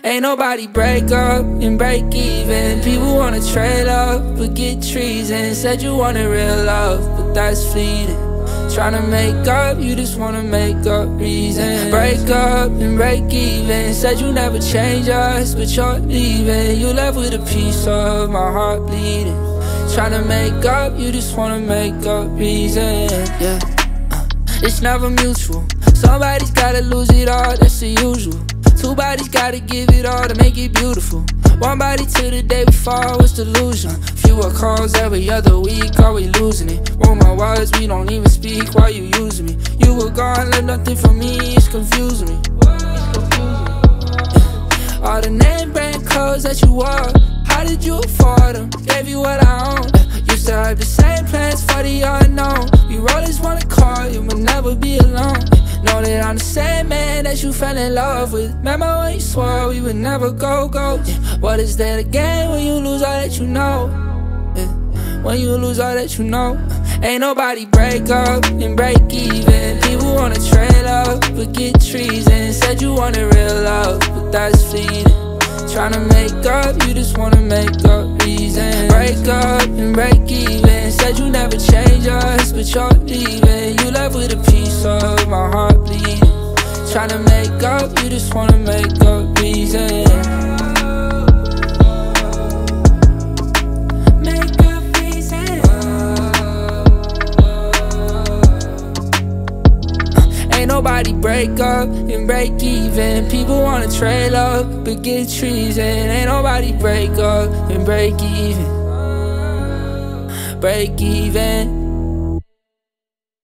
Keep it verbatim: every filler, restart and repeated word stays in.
Ain't nobody break up and break even. People wanna trade up but get treason. Said you wanted real love, but that's fleeting. Tryna make up, you just wanna make up reasons. Break up and break even. Said you never change us, but you're leaving. You left with a piece of my heart bleeding. Tryna make up, you just wanna make up reasons. Yeah, uh, it's never mutual. Somebody's gotta lose it all, that's the usual. Two bodies gotta give it all to make it beautiful. One body till the day we fall, it's delusion. Fewer calls every other week, are we losing it? Well, my words, we don't even speak, why you using me? You were gone, left nothing for me, it's confusing me. All the name brand clothes that you wore, how did you afford them? Gave you what I own. Used to have the same plans for the unknown. We always wanna call you, but never be alone. Know that I'm the same man that you fell in love with. Remember when you swore we would never go, go? Yeah. What is that again when you lose all that you know? Yeah. When you lose all that you know. Ain't nobody break up and break even. People wanna trade up but get treason. Said you wanted real love, but that's fleeting. Tryna make up, you just wanna make up reasons. Break up and break even. Said you never change us, but you're leaving. You left with a piece of my heart bleeding. Tryna make up, you just wanna make up reasons. Ain't nobody break up and break even. People wanna trade love but get treason. Ain't nobody break up and break even. Break even.